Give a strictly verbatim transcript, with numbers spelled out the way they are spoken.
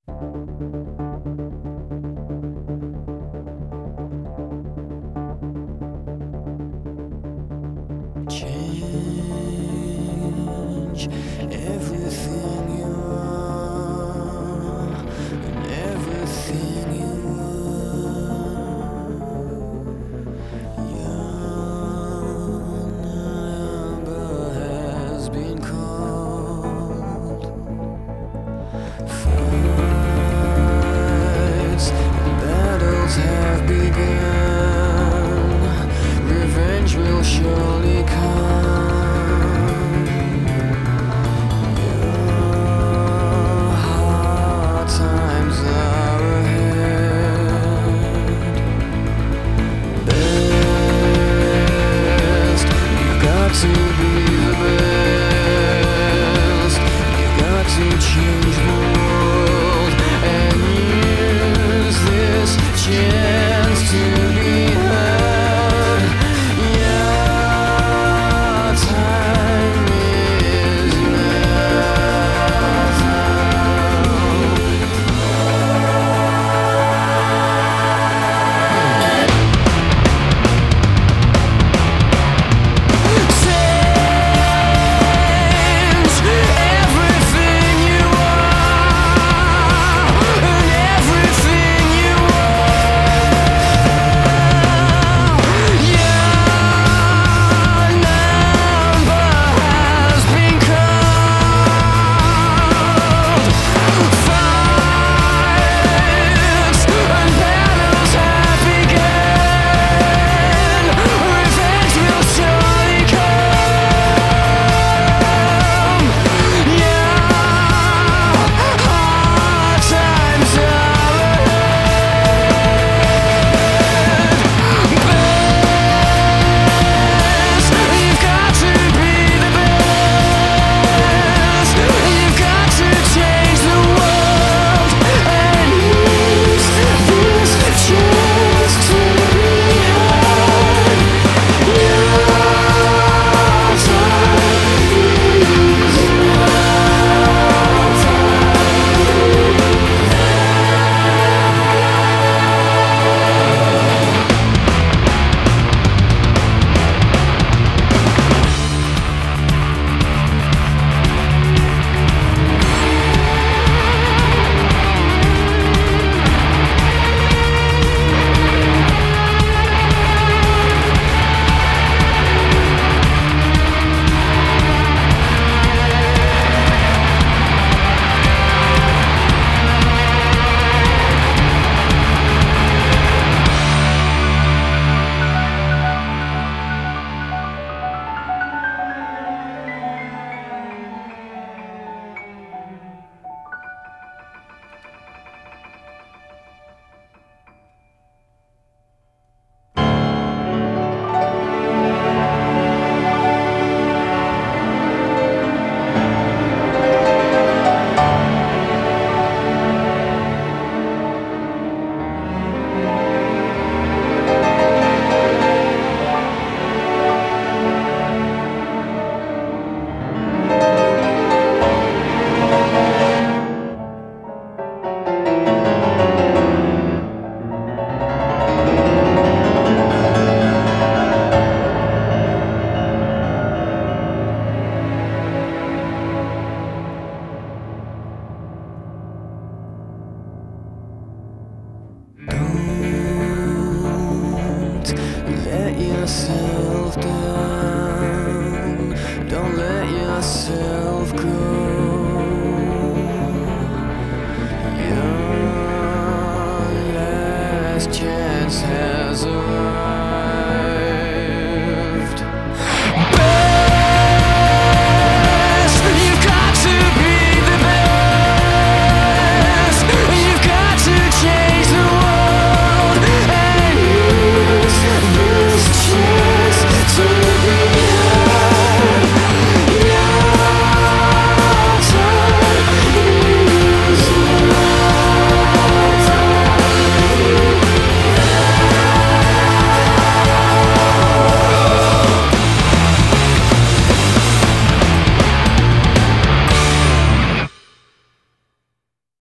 Change everything you are and everything you were. Your number has been called. Fights and battles have begun. Revenge will surely come. To be the best, you got to change the world and use this chance to be heard. Your time is let yourself down. Don't let yourself go. Your last chance has arrived.